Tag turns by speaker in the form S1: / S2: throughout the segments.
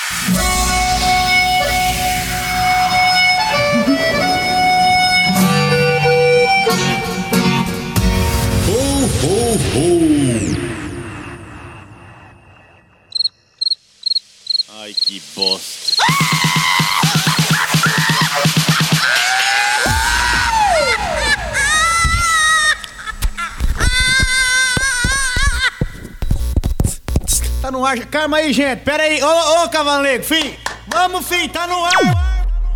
S1: Ai, que bosta.
S2: Tá no ar, calma aí, gente, pera aí, ô cavaleiro, filho, vamos, filho, tá no ar.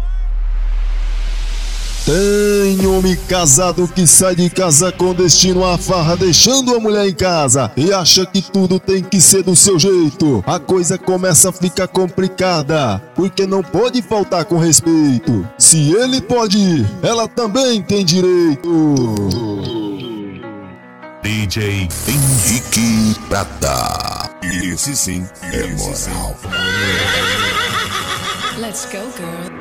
S3: Tem homem casado que sai de casa com destino à farra, deixando a mulher em casa e acha que tudo tem que ser do seu jeito. A coisa começa a ficar complicada, porque não pode faltar com respeito. Se ele pode ir, ela também tem direito.
S4: DJ Henrique Prata. Esse sim é moral.
S5: Let's go, girl.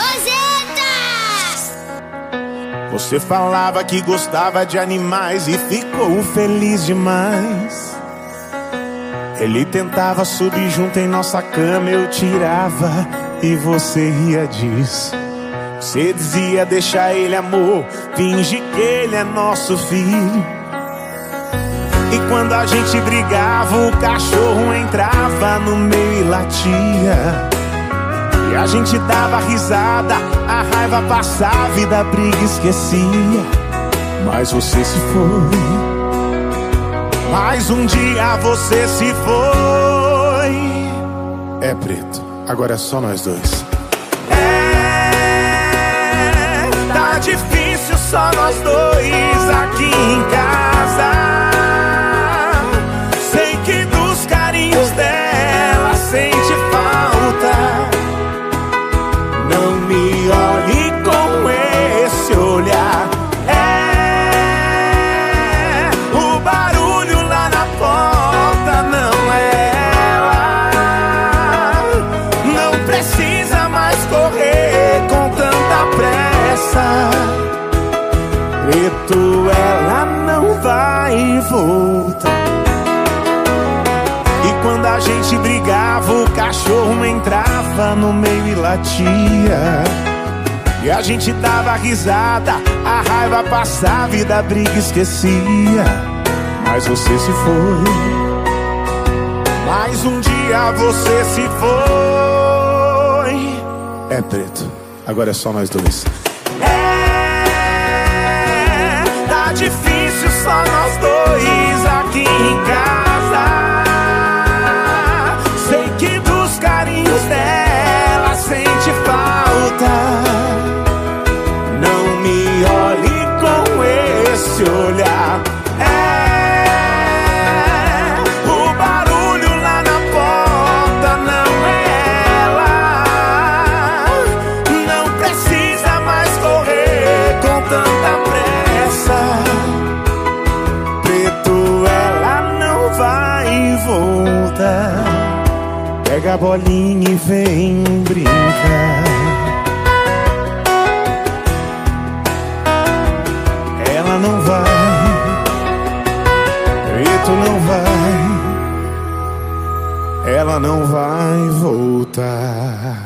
S6: Você falava que gostava de animais e ficou feliz demais. Ele tentava subir junto em nossa cama, eu tirava e você ria disso. Você dizia deixa ele, amor, finge que ele é nosso filho. E quando a gente brigava, o cachorro entrava no meio e latia. E a gente dava risada, a raiva passava e da briga esquecia. Mas você se foi. Mais um dia você se foi. É preto, agora é só nós dois. Tá difícil só nós dois aqui em casa. Sei que dos carinhos dela sente falta. Não me olhe com esse olhar. O barulho lá na porta não é ela. Não precisa mais correr com tanta pressa. Preto, ela não vai voltar. E quando a gente brigava, o cachorro entrava no meio e latia. E a gente dava risada, a raiva passava e da briga esquecia. Mas você se foi. Mais um dia você se foi. É preto, agora é só nós dois. Tá difícil só nós dois aqui em casa. Sei que dos carinhos dela sente falta. Não me olhe com esse olhar. O barulho lá na porta não é ela. Não precisa mais correr com tanta pressa. Preto, ela não vai voltar. Pega a bolinha e vem brincar. Ela não vai, preto não vai. Ela não vai voltar.